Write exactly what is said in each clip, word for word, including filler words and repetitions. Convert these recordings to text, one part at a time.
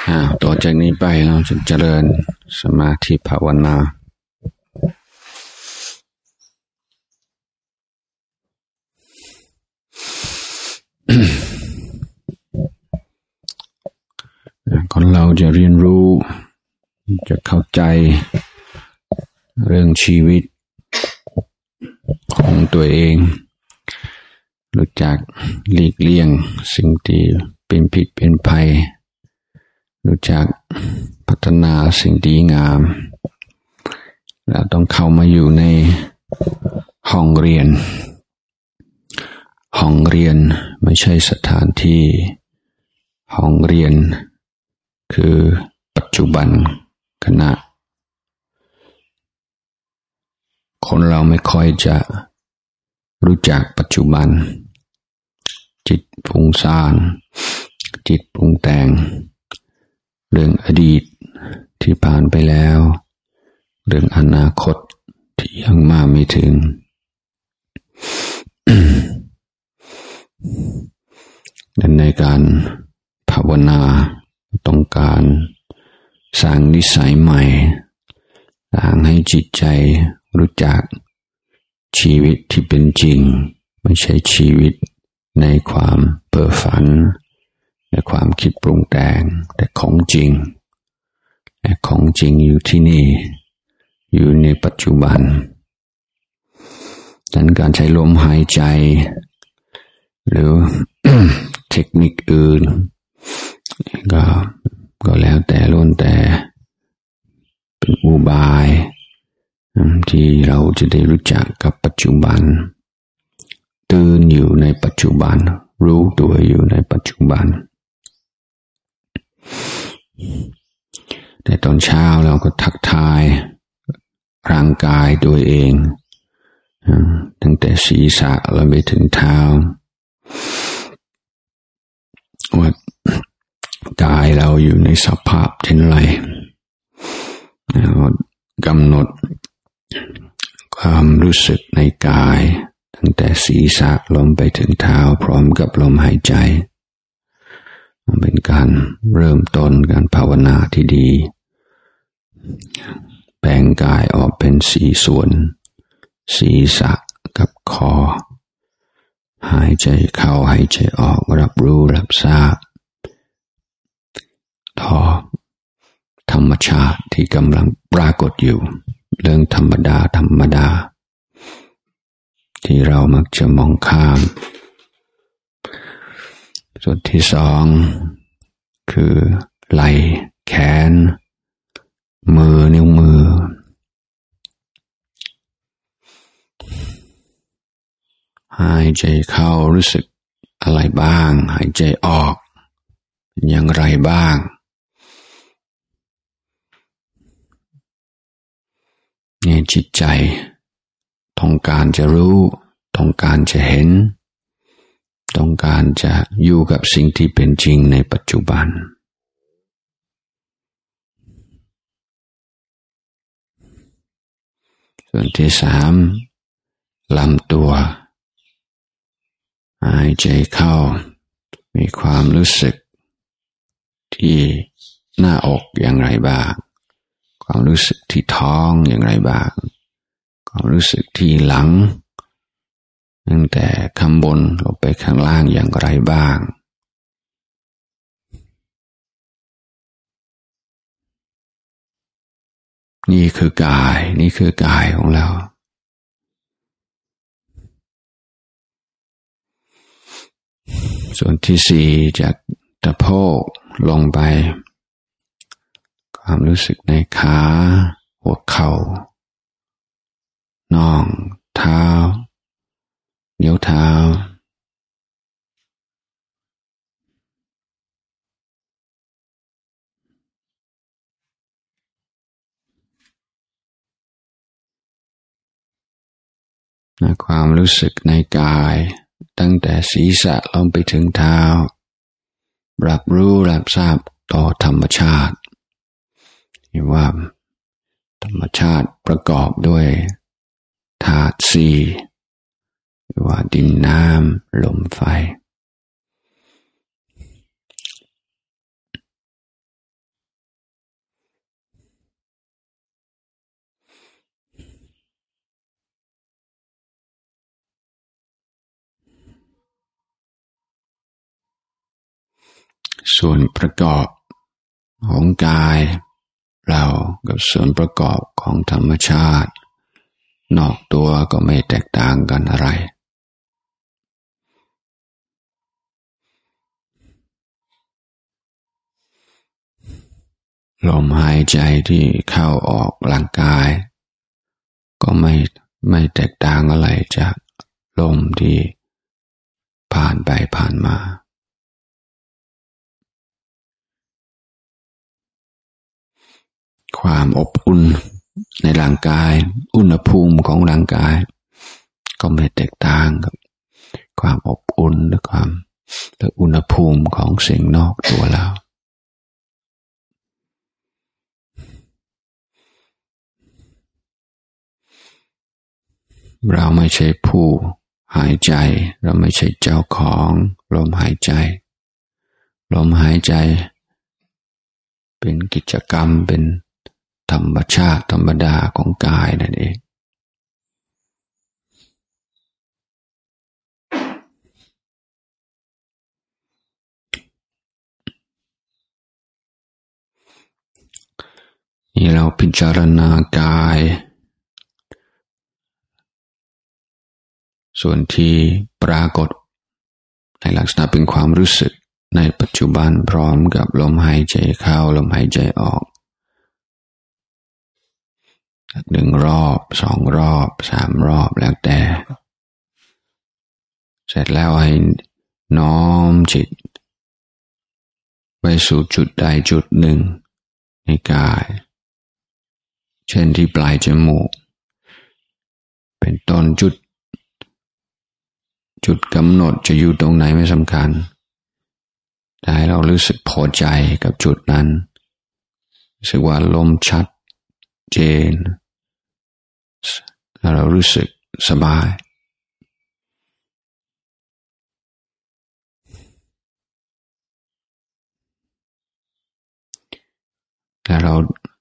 ต่อจากนี้ไปเราจะเจริญสมาธิภาวนาคนเราจะเรียนรู้จะเข้าใจเรื่องชีวิตของตัวเองรู้จักหลีกเลี่ยงสิ่งที่เป็นผิดเป็นภัยรู้จักพัฒนาสิ่งดีงามเราต้องเข้ามาอยู่ในห้องเรียนห้องเรียนไม่ใช่สถานที่ห้องเรียนคือปัจจุบันขณะคนเราไม่ค่อยจะรู้จักปัจจุบันจิตฟุ้งซ่านจิตปรุงแต่งเรื่องอดีตที่ผ่านไปแล้วเรื่องอนาคตที่ยังมาไม่ถึง ในการภาวนาต้องการสร้างนิสัยใหม่สร้างให้จิตใจรู้จักชีวิตที่เป็นจริงไม่ใช่ชีวิตในความเพ้อฝันในความคิดปรุงแต่งแต่ของจริงและของจริงอยู่ที่นี่อยู่ในปัจจุบันดังนั้นการใช้ลมหายใจหรือ เทคนิคอื่นก็ก็แล้วแต่ล้วนแต่เป็นอุบายที่เราจะได้รู้จักกับปัจจุบันตื่นอยู่ในปัจจุบันรู้ตัวอยู่ในปัจจุบันแต่ตอนเช้าเราก็ทักทายร่างกายตัวเองตั้งแต่ศีรษะลงไปถึงเท้าว่ากายเราอยู่ในสภาพเช่นไรกำหนดความรู้สึกในกายตั้งแต่ศีรษะลงไปถึงเท้าพร้อมกับลมหายใจเป็นการเริ่มต้นการภาวนาที่ดีแบ่งกายออกเป็นสี่ส่วนศีรษะกับคอหายใจเข้าหายใจออกรับรู้รับทราบต่อธรรมชาติที่กำลังปรากฏอยู่เรื่องธรรมดาธรรมดาที่เรามักจะมองข้ามส่วนที่สองคือไหล่แขนมือนิ้วมือหายใจเข้ารู้สึกอะไรบ้างหายใจออกเป็นอย่างไรบ้างเนี่ยจิตใจต้องการจะรู้ต้องการจะเห็นต้องการจะอยู่กับสิ่งที่เป็นจริงในปัจจุบันส่วนที่สามลำตัวหายใจเข้ามีความรู้สึกที่หน้าอกอย่างไรบ้างความรู้สึกที่ท้องอย่างไรบ้างความรู้สึกที่หลังตั้งแต่ข้างบนลงไปข้างล่างอย่างไรบ้างนี่คือกายนี่คือกายของเราส่วนที่สี่จากสะโพกลงไปความรู้สึกในขาหัวเข่าน่องเท้านิ้วเท้าความรู้สึกในกายตั้งแต่ศีรษะลงไปถึงเท้ารับรู้รับทราบต่อธรรมชาติที่ว่าธรรมชาติประกอบด้วยธาตุสี่ว่าดินน้ำลมไฟส่วนประกอบของกายเรากับส่วนประกอบของธรรมชาตินอกตัวก็ไม่แตกต่างกันอะไรลมหายใจที่เข้าออกร่างกายก็ไม่ไม่แตกต่างอะไรจากลมที่ผ่านไปผ่านมาความอบอุ่นในร่างกายอุณหภูมิของร่างกายก็ไม่แตกต่างกับความอบอุ่นหรือความหรืออุณหภูมิของสิ่งนอกตัวเราเราไม่ใช่ผู้หายใจเราไม่ใช่เจ้าของลมหายใจลมหายใจเป็นกิจกรรมเป็นธรรมชาติธรรมดาของกายนั่นเองนี่เราพิจารณากายส่วนที่ปรากฏในลักษณะเป็นความรู้สึกในปัจจุบันพร้อมกับลมหายใจเข้าลมหายใจออกหนึ่งรอบสองรอบสามรอบแล้วแต่เสร็จแล้วให้น้อมจิตไปสู่จุดใดจุดหนึ่งในกายเช่นที่ปลายจมูกเป็นต้นจุดจุดกำหนดจะอยู่ตรงไหนไม่สำคัญแต่ให้เรารู้สึกพอใจกับจุดนั้นรู้สึกว่าลมชัดเจนแล้วเรารู้สึกสบายแต่เรา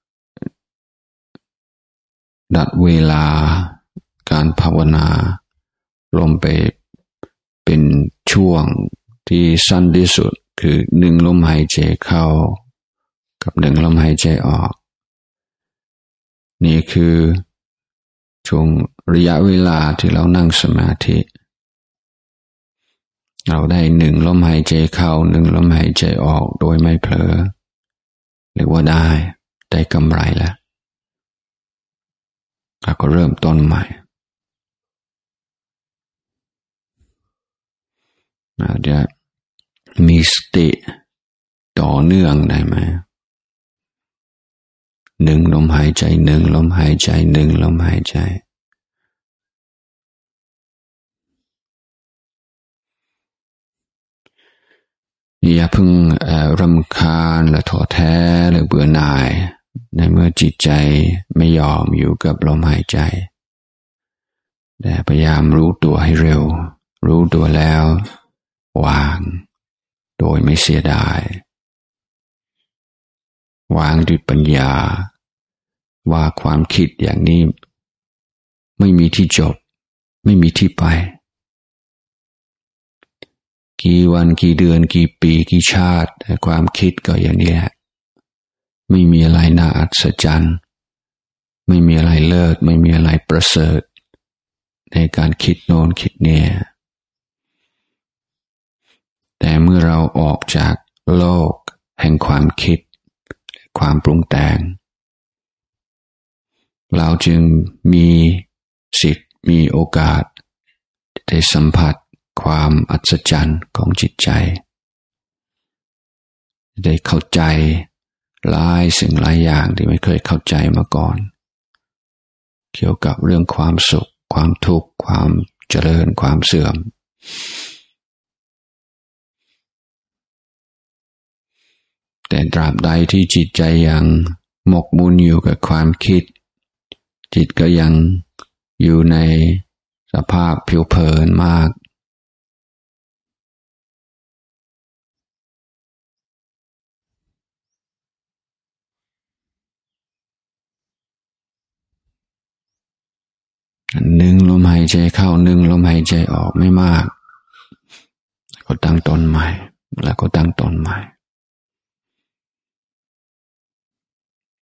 ดัดเวลาการภาวนาลงไปเป็นช่วงที่สั้นที่สุดคือหนึ่งลมหายใจเข้ากับหนึ่งลมหายใจออกนี่คือช่วงระยะเวลาที่เรานั่งสมาธิเราได้หนึ่งลมหายใจเข้าหนึ่งลมหายใจออกโดยไม่เผลอเรียกว่าได้ได้กำไรแล้วแล้วก็เริ่มต้นใหม่อาจจะมีสติต่อเนื่องได้ไหมหนึ่งลมหายใจหนึ่งลมหายใจหนึ่งลมหายใจอย่าเพิ่งรำคาญหรือท้อแท้หรือเบื่อหน่ายในเมื่อจิตใจไม่ยอมอยู่กับลมหายใจแต่พยายามรู้ตัวให้เร็วรู้ตัวแล้ววางโดยไม่เสียดายวางด้วยปัญญาว่าความคิดอย่างนี้ไม่มีที่จบไม่มีที่ไปกี่วันกี่เดือนกี่ปีกี่ชาติความคิดก็อย่างนี้แหละไม่มีอะไรน่าอัศจรรย์ไม่มีอะไรเลิศไม่มีอะไรประเสริฐในการคิดโน้นคิดเนี่ยแต่เมื่อเราออกจากโลกแห่งความคิดความปรุงแต่งเราจึงมีสิทธิ์มีโอกาสได้สัมผัสความอัศจรรย์ของจิตใจได้เข้าใจหลายสิ่งหลายอย่างที่ไม่เคยเข้าใจมาก่อนเกี่ยวกับเรื่องความสุขความทุกข์ความเจริญความเสื่อมแต่ตราบใดที่จิตใจยังหมกมุ่นอยู่กับความคิดจิตก็ยังอยู่ในสภาพผิวเผินมากหนึ่งลมหายใจเข้าหนึ่งลมหายใจออกไม่มากก็ตั้งต้นใหม่แล้วก็ตั้งต้นใหม่